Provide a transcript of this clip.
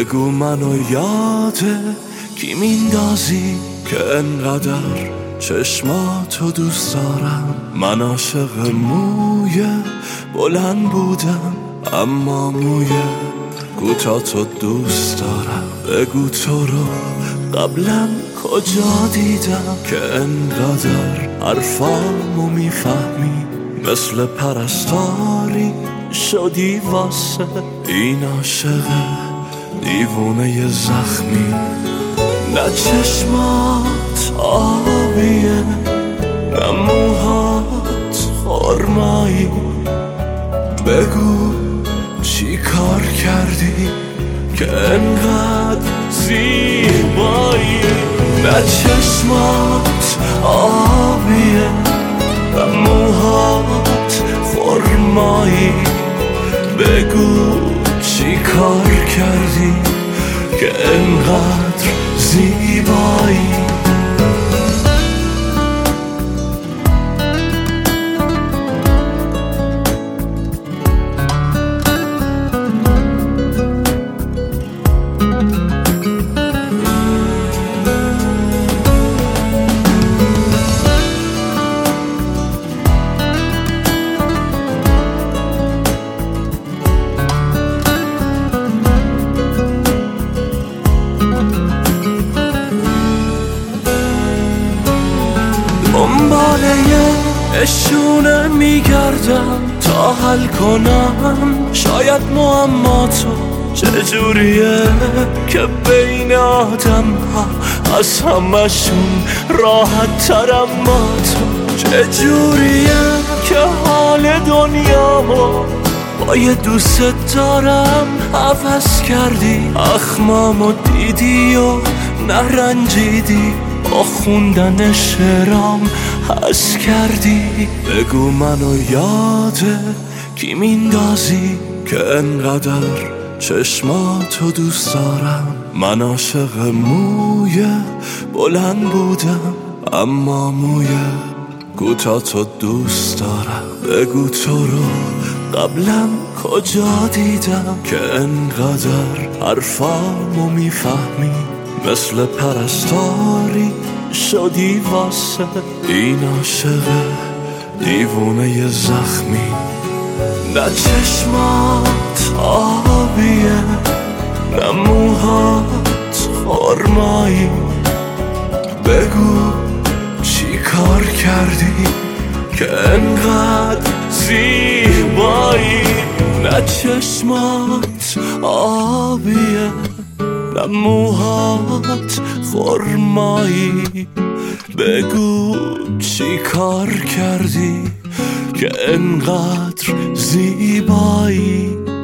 بگو منو یاده کی میندازی که انقدر چشماتو دوست دارم. من عاشق موی بلند بودم اما موی کوتاه‌تو دوست دارم. بگو تو رو قبلا کجا دیدم که انقدر حرفامو میفهمی، مثل پرستاری شدی واسه این عاشق دیوونه زخمی. نه چشمات آبیه نه موهات خرمایی، بگو چی کار کردی که انقدر زیبایی. نه چشمات آبیه نه موهات خرمایی، بگو چی کار کردی که انقدر زیبایی. دنباله اشونه میگردم تا حل کنم شاید معماتو چجوریه که بین آدم ها از همشون راحت ترم با تو. چجوریه که حال دنیامو با یه دوست دارم عوض کردی، اخمامو دیدی و نرنجیدی، با خوندن شعرام حس کردی. بگو منو یاده کی میندازی که انقدر چشماتو دوست دارم. من عاشق موی بلند بودم اما موی کوتاه‌تو دوست دارم. بگو تو رو قبلا کجا دیدم که انقدر حرفامو میفهمی، مثل پرستاری شدی واسه این عاشق دیوونه زخمی. نه چشمات آبیه نه موهات خرمایی، بگو چی کار کردی که انقدر زیبایی. نه چشمات آبیه نه موهات خرمایی، بگو چی کار کردی که انقدر زیبایی.